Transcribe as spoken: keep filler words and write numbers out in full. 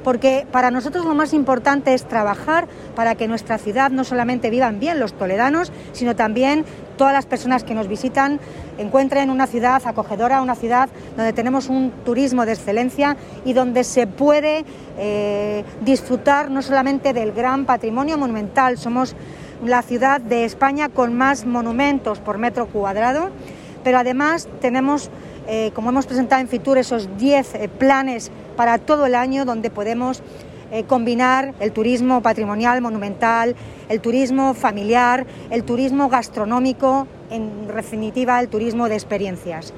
porque para nosotros lo más importante es trabajar para que nuestra ciudad no solamente vivan bien los toledanos, sino también todas las personas que nos visitan encuentren una ciudad acogedora, una ciudad donde tenemos un turismo de excelencia y donde se puede eh, disfrutar no solamente del gran patrimonio monumental. Somos la ciudad de España con más monumentos por metro cuadrado, pero además tenemos, eh, como hemos presentado en Fitur, esos diez eh, planes para todo el año donde podemos eh, combinar el turismo patrimonial, monumental, el turismo familiar, el turismo gastronómico, en definitiva el turismo de experiencias.